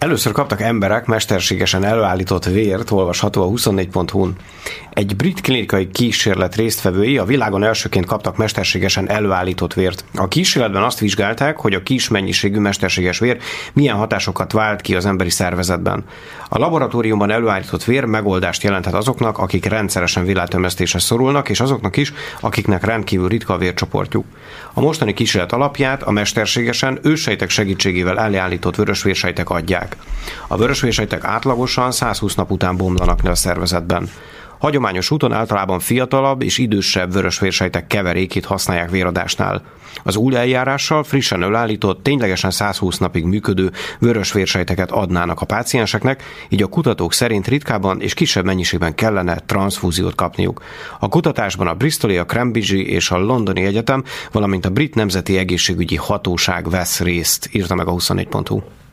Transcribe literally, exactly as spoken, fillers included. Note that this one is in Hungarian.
Először kaptak emberek mesterségesen előállított vért, olvasható a huszonnégy pont hu-n. Egy brit klinikai kísérlet résztvevői a világon elsőként kaptak mesterségesen előállított vért. A kísérletben azt vizsgálták, hogy a kis mennyiségű mesterséges vér milyen hatásokat vált ki az emberi szervezetben. A laboratóriumban előállított vér megoldást jelenthet azoknak, akik rendszeresen villánytömesztésre szorulnak, és azoknak is, akiknek rendkívül ritka a vércsoportjuk. A mostani kísérlet alapját a mesterségesen őssejtek segítségével előállított vörösvérsejtek adják. A vörösvérsejtek átlagosan száz húsz nap után bomlanak le a szervezetben. Hagyományos úton általában fiatalabb és idősebb vörösvérsejtek keverékét használják véradásnál. Az új eljárással frissen előállított, ténylegesen száz húsz napig működő vörösvérsejteket adnának a pácienseknek, így a kutatók szerint ritkábban és kisebb mennyiségben kellene transzfúziót kapniuk. A kutatásban a Bristoli, a Cambridge-i és a Londoni Egyetem, valamint a Brit Nemzeti Egészségügyi Hatóság vesz részt, írta meg a huszonnégy pont hu.